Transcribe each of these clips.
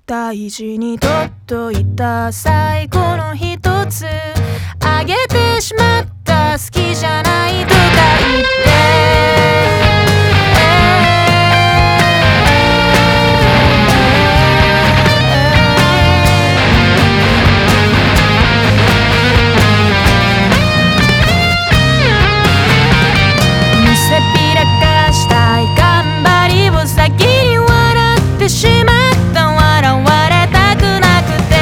大事に取っといた最後の一つあげてしまった。好きじゃないとか言って見せびらかしたい頑張りを先に笑ってしまった。笑われたくなくて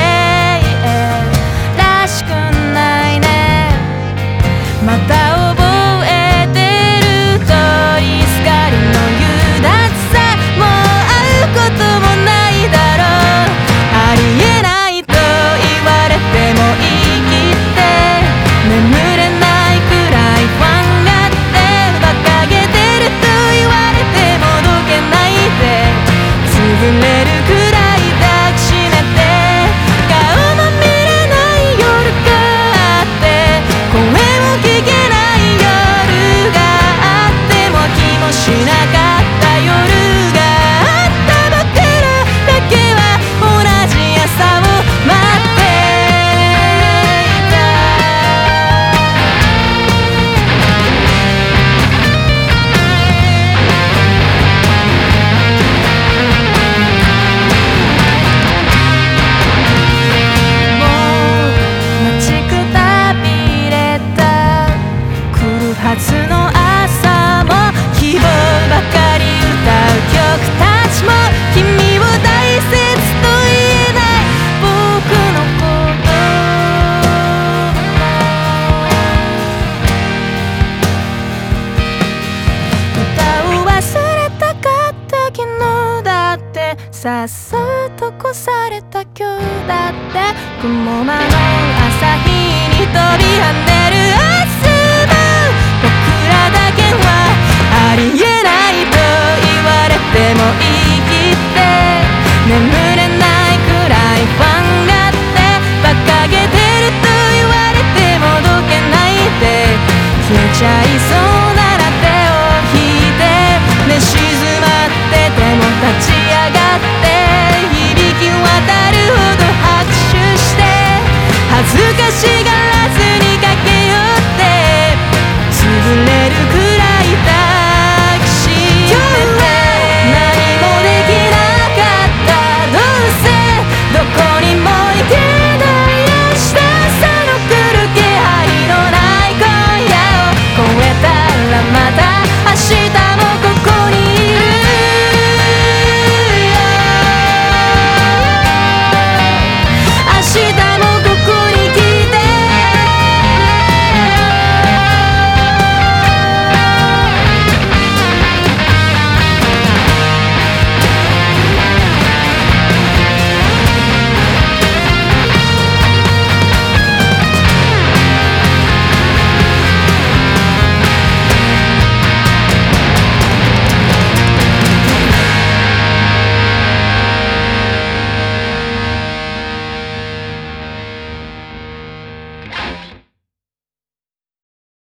らしくないね。また覚えてる通りすがりの優脱さもう会うこともないだろう。ありえないと言われても言い切って眠れないくらい不安がって馬鹿げてると言われてもどけないで潰れるくらい抱きしめて顔も見れない夜があって声も聞けない夜があっても気もしなかった夜があった僕らだけは同じ朝を待っていた。もう待ちくたびれた来るはずの朝も希望ばかり歌う曲たちも君を大切と言えない僕のこと歌を忘れたかった昨日だってさっさと越された今日だって雲間の朝日に飛び跳ねる明日も僕らだけは